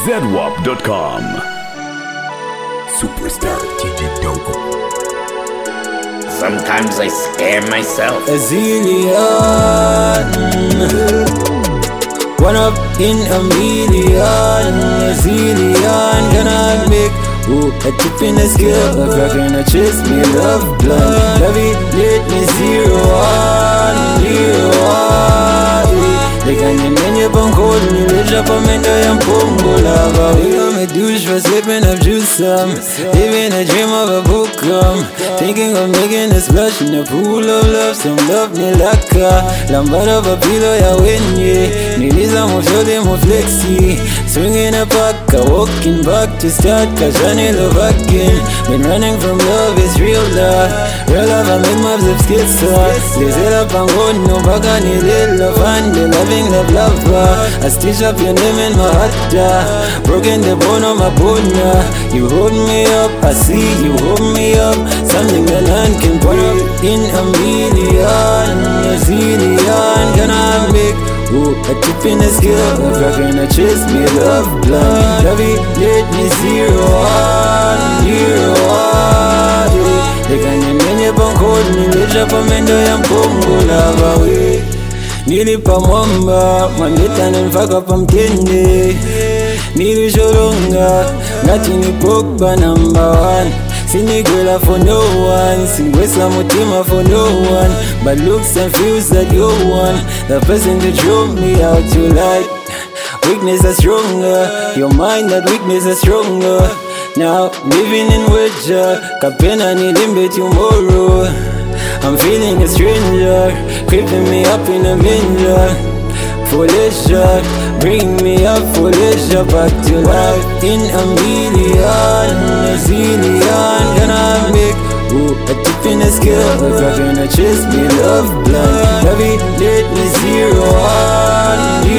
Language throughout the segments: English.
ZWAP.com. Superstar TJ Dogo. Sometimes I scare myself. A zillion, one up in a million. A zillion, gonna make a tip in the scale. A crack in a chest, me love blind. Love it, let me 0-1. They can't name you punk hold me. Let's drop a man that I'm pumbo lava. We got me douche for slipping up juice some. Living a dream of a book thinking of making a splash in a pool of love. Some love me laka. Lambada of a pillow ya wenye. Niliza mo shode mo flexi. Swinging a pack, walking back to start. Kajani love again. Been running from love, it's real love. Real love, I make my lips get soft. They set up and go no baga ni love and they loving love lover. I stitch up your name in my heart. Broken the bone of my bone. You hold me up, I see you hold me up. Something that none can put up in a million. A zillion, gonna make a tip in the scale. A crack in a chest, me love blind. Love it, let me 0-1. They can't name you punk hold me. Let's drop a man that I'm pumbo lava way. Nilipa mwamba, mandeta nilifaka pa mtende. Nilishoronga, ngati ni Pogba number 1. Sinigwela for no one, singwesa mutima for no one. But looks and feels that you're one. The person that drove me out you like. Weakness is stronger, your mind that weakness is stronger. Now living in Wedja, kapena nilimbe tomorrow. I'm feeling a stranger, creeping me up in a manger. For leisure, bring me up for leisure. Back to life in a million. A zillion, gonna make a tip in the scale. A crack in a chest, me love blind. Love it, let me 0-1.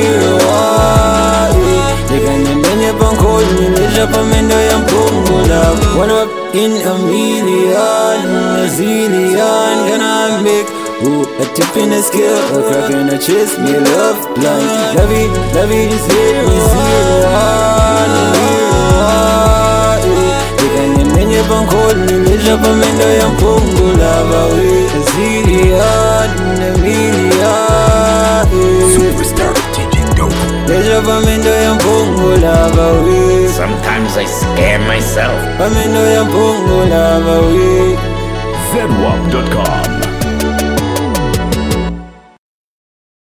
They can't name you punk hold me. Let's drop a man that I'm pumbo love. One up in a million. A zillion, gonna make a tip in the scale. A crack in a chest, me love blind. Love it, let me 0-1. They can't name you punk hold me. Let's drop a man that I'm pumbo love. A zillion, a million. Superstar TJ Dogo. Let's drop a man that I'm pumbo lava. Sometimes I scare myself. A man that I'm pumbo lava. ZWAP.com.